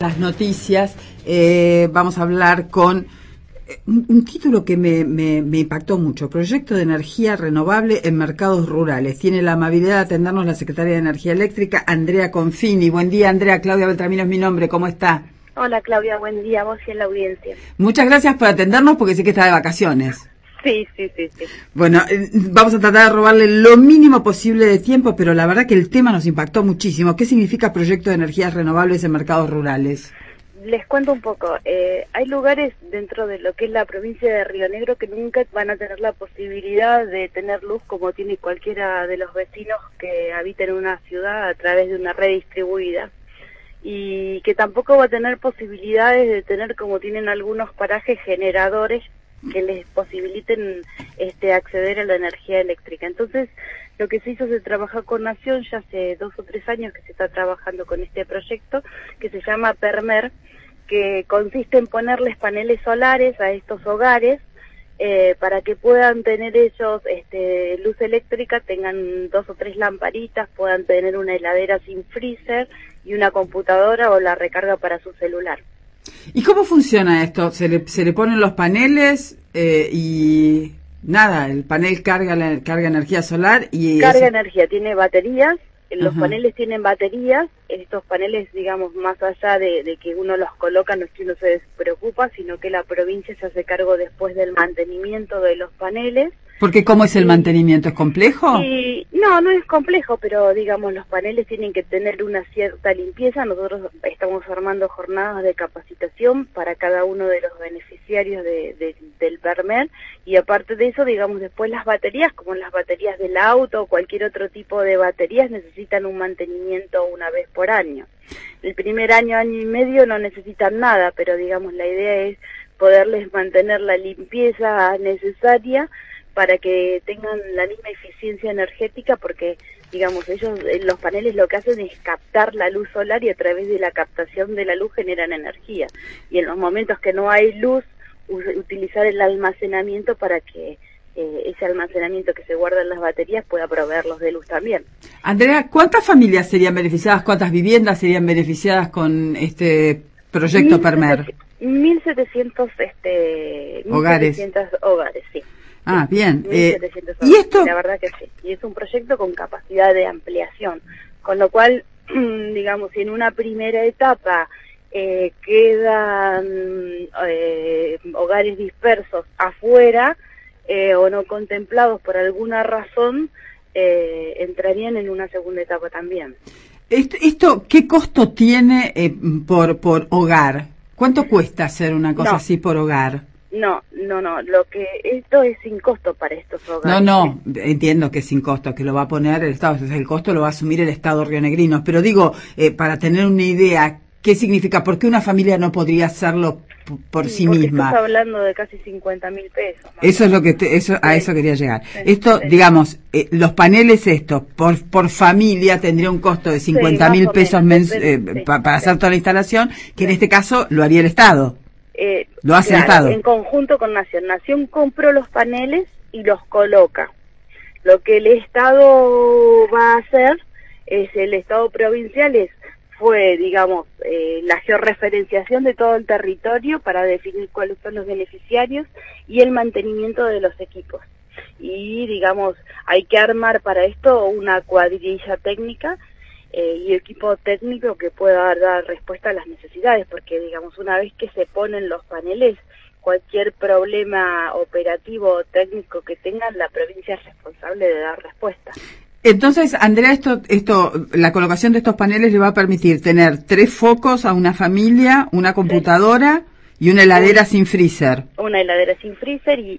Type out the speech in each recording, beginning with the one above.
Las noticias, vamos a hablar con un título que me impactó mucho: Proyecto de energía renovable en mercados rurales. Tiene la amabilidad de atendernos la Secretaria de Energía Eléctrica, Andrea Confini. Buen día, Andrea. Claudia Beltramino es mi nombre. ¿Cómo está? Hola, Claudia. Buen día a vos y en la audiencia. Muchas gracias por atendernos porque sé que está de vacaciones. Sí. Bueno, vamos a tratar de robarle lo mínimo posible de tiempo, pero la verdad que el tema nos impactó muchísimo. ¿Qué significa proyecto de energías renovables en mercados rurales? Les cuento un poco. Hay lugares dentro de lo que es la provincia de Río Negro que nunca van a tener la posibilidad de tener luz como tiene cualquiera de los vecinos que habitan en una ciudad a través de una red distribuida. Y que tampoco va a tener posibilidades de tener, como tienen algunos parajes, generadores que les posibiliten acceder a la energía eléctrica. Entonces, lo que se hizo es trabajar con Nación, ya hace 2 o 3 años que se está trabajando con este proyecto, que se llama PERMER, que consiste en ponerles paneles solares a estos hogares, para que puedan tener ellos luz eléctrica, tengan 2 o 3 lamparitas, puedan tener una heladera sin freezer y una computadora o la recarga para su celular. ¿Y cómo funciona esto? ¿Se le ponen los paneles y nada, el panel carga energía solar? Carga energía, tiene baterías, los paneles tienen baterías, estos paneles, digamos, más allá de que uno los coloca, no es que uno se preocupa, sino que la provincia se hace cargo después del mantenimiento de los paneles. Porque ¿cómo es el mantenimiento? ¿Es complejo? No es complejo, pero digamos los paneles tienen que tener una cierta limpieza. Nosotros estamos armando jornadas de capacitación para cada uno de los beneficiarios del PERMER, y aparte de eso, digamos, después las baterías, como las baterías del auto o cualquier otro tipo de baterías, necesitan un mantenimiento una vez por año. El primer año y medio no necesitan nada, pero digamos la idea es poderles mantener la limpieza necesaria para que tengan la misma eficiencia energética, porque, digamos, ellos, los paneles lo que hacen es captar la luz solar y a través de la captación de la luz generan energía. Y en los momentos que no hay luz, utilizar el almacenamiento para que ese almacenamiento que se guarda en las baterías pueda proveerlos de luz también. Andrea, ¿cuántas familias serían beneficiadas, cuántas viviendas serían beneficiadas con este proyecto PERMER? 1.700 hogares, sí. Ah, bien. ¿Y esto? La verdad que sí. Y es un proyecto con capacidad de ampliación, con lo cual, digamos, si en una primera etapa quedan hogares dispersos afuera o no contemplados por alguna razón, entrarían en una segunda etapa también. ¿Esto qué costo tiene por hogar? ¿Cuánto cuesta hacer una cosa así por hogar? No, esto es sin costo para estos hogares. No, entiendo que es sin costo, que lo va a poner el Estado, entonces el costo lo va a asumir el Estado rionegrino, pero digo, para tener una idea, ¿qué significa? ¿Por qué una familia no podría hacerlo por sí misma? Estás hablando de casi 50.000 pesos. Eso es lo que a eso quería llegar. Esto, digamos, los paneles estos, por familia tendría un costo de 50.000 pesos para hacer toda la instalación, que en este caso lo haría el Estado. Lo hace el Estado. En conjunto con Nación. Nación compró los paneles y los coloca. Lo que el Estado va a hacer, el Estado provincial fue, digamos, la georreferenciación de todo el territorio para definir cuáles son los beneficiarios y el mantenimiento de los equipos. Y, digamos, hay que armar para esto una cuadrilla técnica y equipo técnico que pueda dar respuesta a las necesidades, porque, digamos, una vez que se ponen los paneles, cualquier problema operativo o técnico que tengan, la provincia es responsable de dar respuesta. Entonces, Andrea, la colocación de estos paneles le va a permitir tener 3 focos a una familia, una computadora y una heladera sin freezer. Una heladera sin freezer y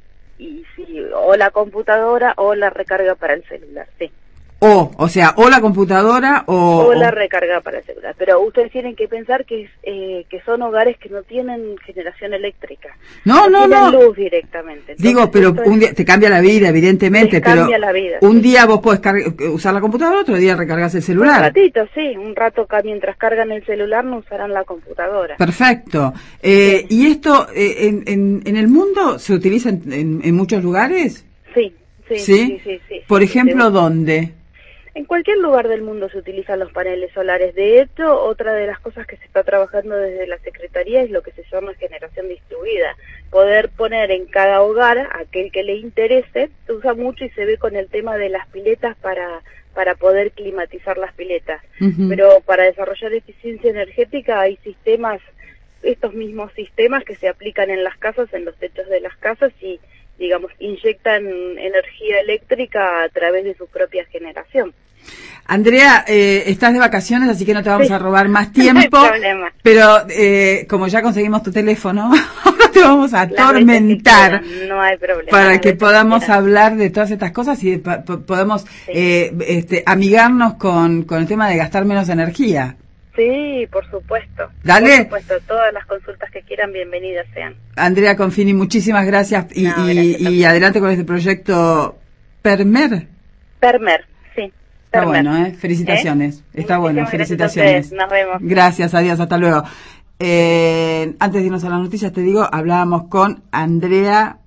o la computadora o la recarga para el celular, sí. O sea, o la computadora o la recarga para el celular. Pero ustedes tienen que pensar que son hogares que no tienen generación eléctrica. No tienen luz directamente. Entonces, digo, pero un día te cambia la vida, evidentemente, pero la vida, un día vos podés usar la computadora, otro día recargas el celular. Un ratito, sí, un rato mientras cargan el celular no usarán la computadora. Perfecto. Sí. ¿Y esto en el mundo se utiliza en muchos lugares? Sí. Por ejemplo, ¿dónde? En cualquier lugar del mundo se utilizan los paneles solares. De hecho, otra de las cosas que se está trabajando desde la Secretaría es lo que se llama generación distribuida. Poder poner en cada hogar, a aquel que le interese, se usa mucho y se ve con el tema de las piletas para poder climatizar las piletas. Pero para desarrollar eficiencia energética hay sistemas, estos mismos sistemas que se aplican en las casas, en los techos de las casas y, digamos, inyectan energía eléctrica a través de su propia generación. Andrea, estás de vacaciones, así que no te vamos a robar más tiempo. No hay problema. Pero como ya conseguimos tu teléfono, ahora te vamos a atormentar. No hay problema. Para que podamos hablar de todas estas cosas y podamos amigarnos con el tema de gastar menos energía. Sí, por supuesto. Dale. Por supuesto, todas las consultas que quieran, bienvenidas sean. Andrea Confini, muchísimas gracias. Y adelante con este proyecto Permer. Permer, sí. Está bueno, felicitaciones. Está bueno, felicitaciones. Nos vemos. Gracias, adiós, hasta luego. Antes de irnos a las noticias, te digo, hablábamos con Andrea